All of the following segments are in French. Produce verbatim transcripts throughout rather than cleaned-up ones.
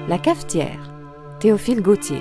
La cafetière, Théophile Gautier.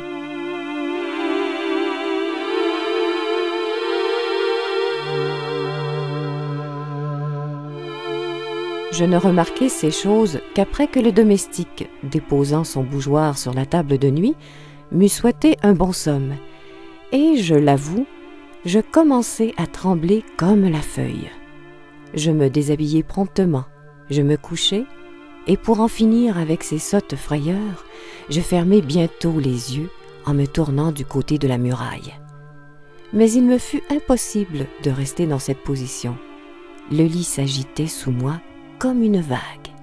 Je ne remarquai ces choses qu'après que le domestique, déposant son bougeoir sur la table de nuit, m'eut souhaité un bon somme, et, je l'avoue, je commençai à trembler comme la feuille. Je me déshabillai promptement, je me couchai, et pour en finir avec ces sottes frayeurs, je fermai bientôt les yeux en me tournant du côté de la muraille. Mais il me fut impossible de rester dans cette position. Le lit s'agitait sous moi comme une vague.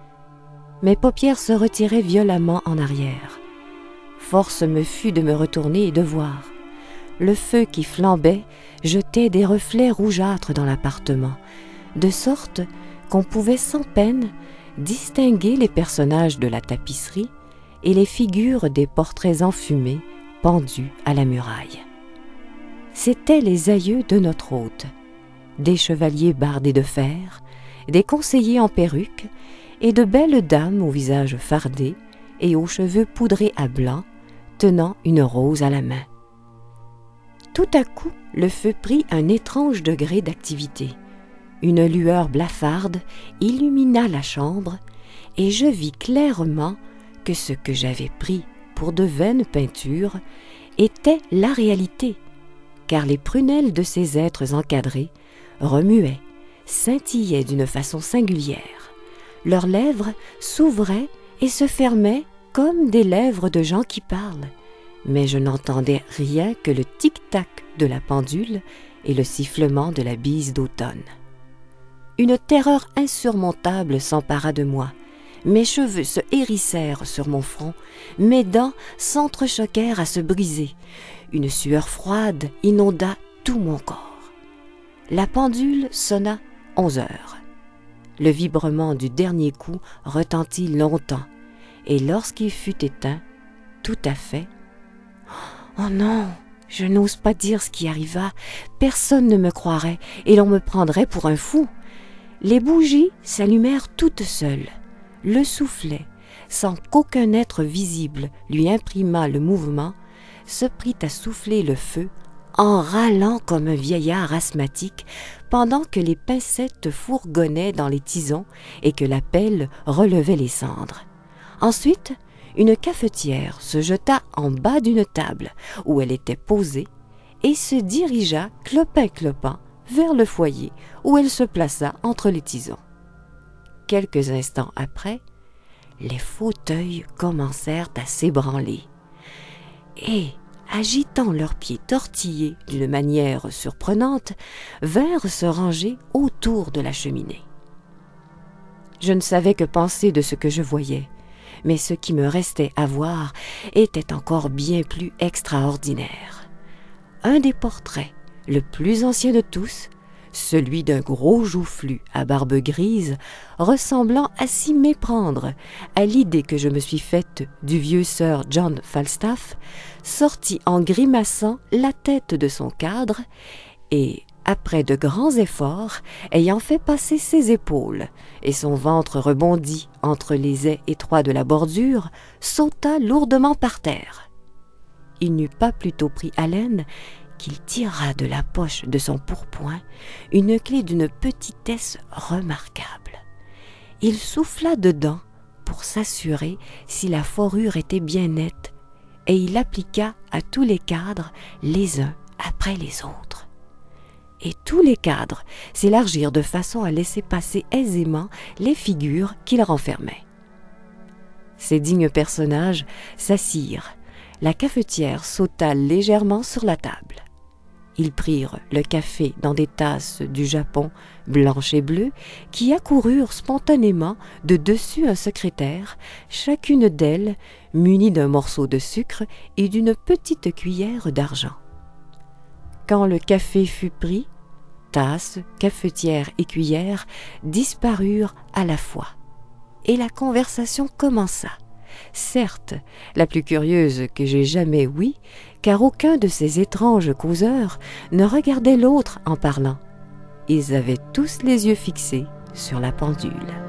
Mes paupières se retiraient violemment en arrière. Force me fut de me retourner et de voir. Le feu qui flambait jetait des reflets rougeâtres dans l'appartement, de sorte qu'on pouvait sans peine distinguer les personnages de la tapisserie et les figures des portraits enfumés pendus à la muraille. C'étaient les aïeux de notre hôte, des chevaliers bardés de fer, des conseillers en perruque et de belles dames au visage fardé et aux cheveux poudrés à blanc, tenant une rose à la main. Tout à coup, le feu prit un étrange degré d'activité. Une lueur blafarde illumina la chambre et je vis clairement que ce que j'avais pris pour de vaines peintures était la réalité, car les prunelles de ces êtres encadrés remuaient, scintillaient d'une façon singulière. Leurs lèvres s'ouvraient et se fermaient comme des lèvres de gens qui parlent, mais je n'entendais rien que le tic-tac de la pendule et le sifflement de la bise d'automne. Une terreur insurmontable s'empara de moi. Mes cheveux se hérissèrent sur mon front, mes dents s'entrechoquèrent à se briser. Une sueur froide inonda tout mon corps. La pendule sonna onze heures. Le vibrement du dernier coup retentit longtemps, et lorsqu'il fut éteint, tout à fait, « Oh non, je n'ose pas dire ce qui arriva, personne ne me croirait, et l'on me prendrait pour un fou. » Les bougies s'allumèrent toutes seules. Le soufflet, sans qu'aucun être visible lui imprimât le mouvement, se prit à souffler le feu en râlant comme un vieillard asthmatique pendant que les pincettes fourgonnaient dans les tisons et que la pelle relevait les cendres. Ensuite, une cafetière se jeta en bas d'une table où elle était posée et se dirigea clopin-clopant vers le foyer où elle se plaça entre les tisons. Quelques instants après, les fauteuils commencèrent à s'ébranler et, agitant leurs pieds tortillés d'une manière surprenante, vinrent se ranger autour de la cheminée. Je ne savais que penser de ce que je voyais, mais ce qui me restait à voir était encore bien plus extraordinaire. Un des portraits, le plus ancien de tous, celui d'un gros joufflu à barbe grise, ressemblant à s'y méprendre à l'idée que je me suis faite du vieux sir John Falstaff, sortit en grimaçant la tête de son cadre et, après de grands efforts, ayant fait passer ses épaules et son ventre rebondit entre les ais étroits de la bordure, sauta lourdement par terre. Il n'eut pas plutôt pris haleine qu'il tira de la poche de son pourpoint une clé d'une petitesse remarquable. Il souffla dedans pour s'assurer si la forure était bien nette et il appliqua à tous les cadres les uns après les autres. Et tous les cadres s'élargirent de façon à laisser passer aisément les figures qu'ils renfermaient. Ces dignes personnages s'assirent. La cafetière sauta légèrement sur la table. Ils prirent le café dans des tasses du Japon blanches et bleues qui accoururent spontanément de dessus un secrétaire, chacune d'elles munie d'un morceau de sucre et d'une petite cuillère d'argent. Quand le café fut pris, tasses, cafetière et cuillère disparurent à la fois, et la conversation commença. Certes, la plus curieuse que j'ai jamais ouïe, car aucun de ces étranges causeurs ne regardait l'autre en parlant. Ils avaient tous les yeux fixés sur la pendule.